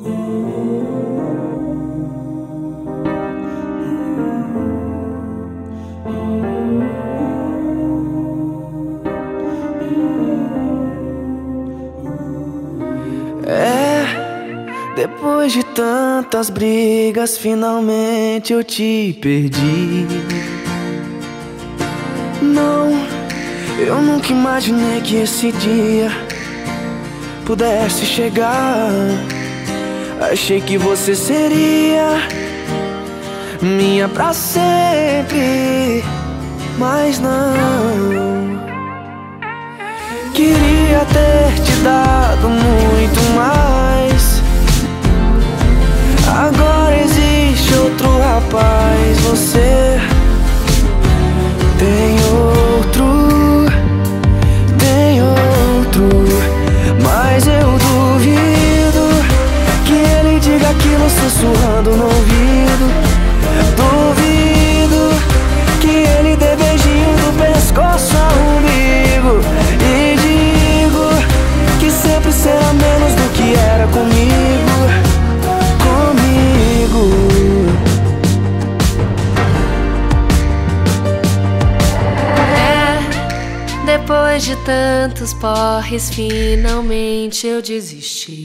Depois de tantas brigas, finalmente eu te perdi. Não, eu nunca imaginei que esse dia pudesse chegar. Achei que você seria minha pra sempre, mas não. Queria ter te dado muito mais. Agora existe outro rapaz. Você tem outro, mas eu duvido que ele diga aquilo sussurrando no ouvido. Duvido que ele dê beijinho do pescoço ao umbigo. E digo que sempre será menos do que era comigo. Depois de tantos porres, finalmente eu desisti.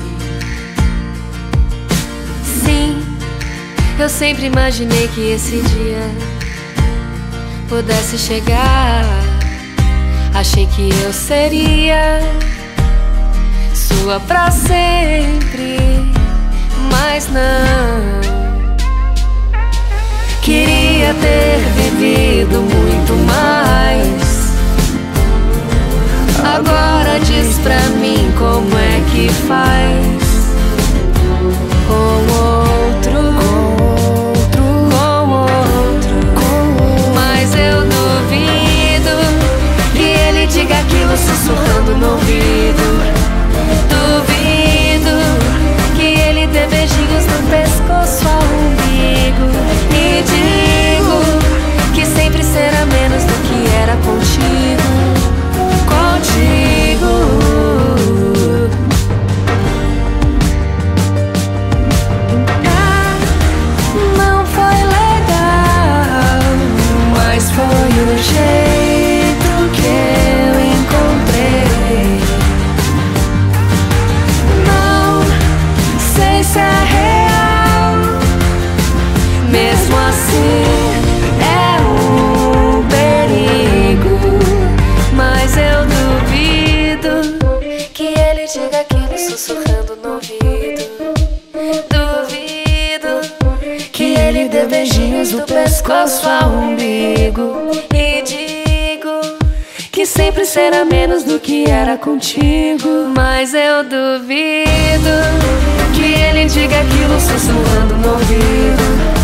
Sim, eu sempre imaginei que esse dia pudesse chegar. Achei que eu seria sua pra sempre, mas não. Queria ter vivido muito mais. Agora diz pra mim como é que faz com outro. Mas eu duvido que ele diga aquilo sussurrando no ouvido. Duvido que ele dê beijinhos no pescoço ao umbigo. E digo que sempre será menos do que era contigo. Não foi legal, mas foi o jeito que eu encontrei. Não sei se é real, mesmo assim é um perigo. Mas eu que ele diga aquilo sussurrando no ouvido. Duvido que ele dê beijinhos do pescoço ao umbigo. E digo que sempre será menos do que era contigo. Mas eu duvido que ele diga aquilo sussurrando no ouvido.